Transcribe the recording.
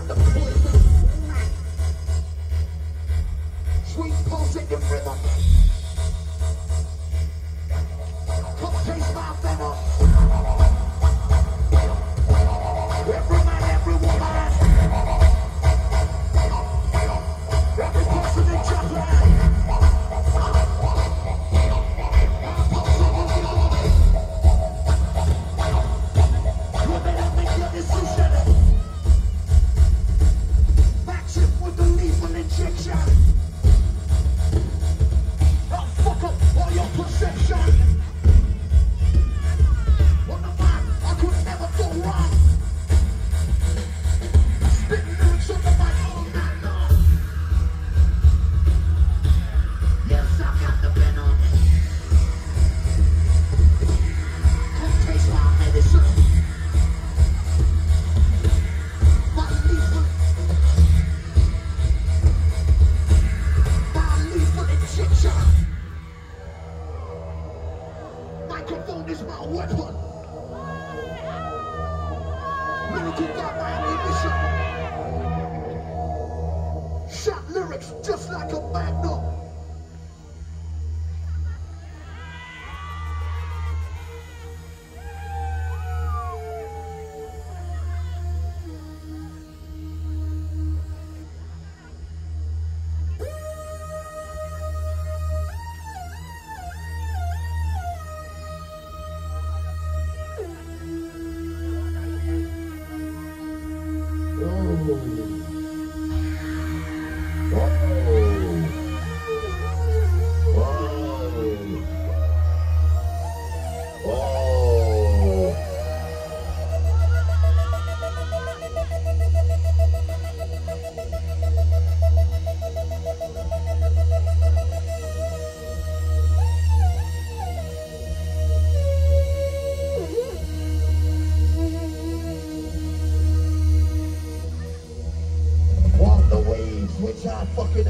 got the poison. Sweet pulsating rhythm. Come taste my venom. Every man, every woman. Every person in Japan. Women have made your decision. Match it with the lethal injection. I'll fuck up all your perception. On the mic, I could never go wrong. Spitting lyrics on the mic all night long. Yes, I got the venom. Come taste my medicine. My lethal injection. Microphone is my weapon. Lyrical got my ammunition. Shot lyrics just like a magnum. Which I fucking